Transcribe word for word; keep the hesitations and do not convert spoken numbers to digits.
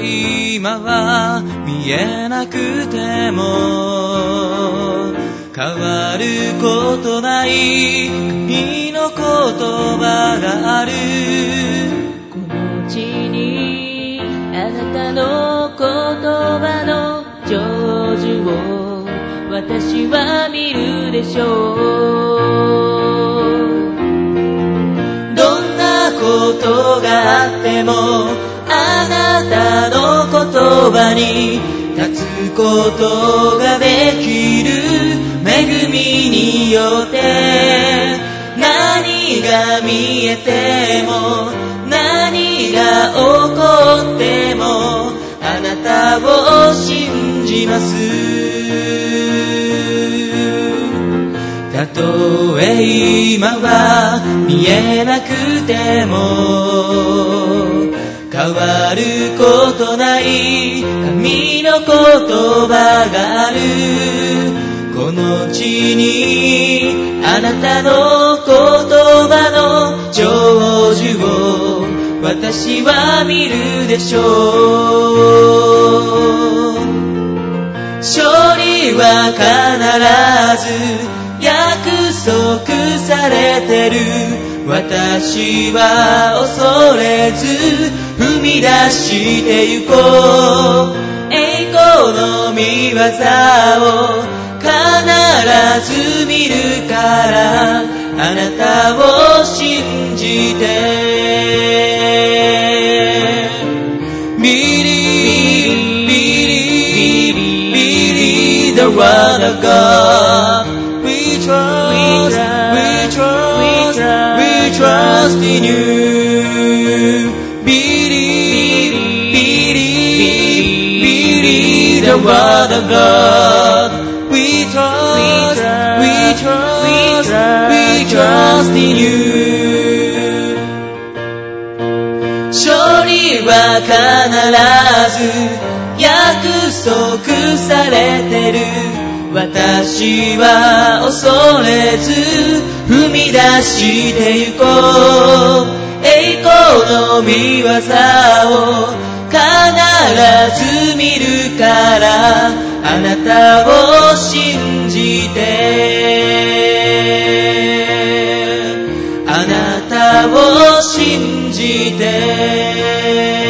今は見えなくても変わることない君の言葉がある。 この地にあなたの言葉の成就を私は見るでしょう。どんなことがあってもあなたの言葉に立つことができる。恵みによって何が見えても何が起こってもあなたを信じます。たとえ今は見えなくても変わることない神の言葉がある。この地にあなたの言葉の成就を私は見るでしょう。勝利は必ず約束されてる。私は恐れず踏み出してゆこう。栄光の御業を必ず見るからあなたを信じて Believe, believe, believe the word of God. We trust, we trust, we trust in you. Believe, believe, believe the word of God.We trust, we trust, we trust, we trust in you. 勝利は必ず約束されてる。私は恐れず踏み出してゆこう。栄光の御業を必ず見るからあなたを信じてあなたを信じて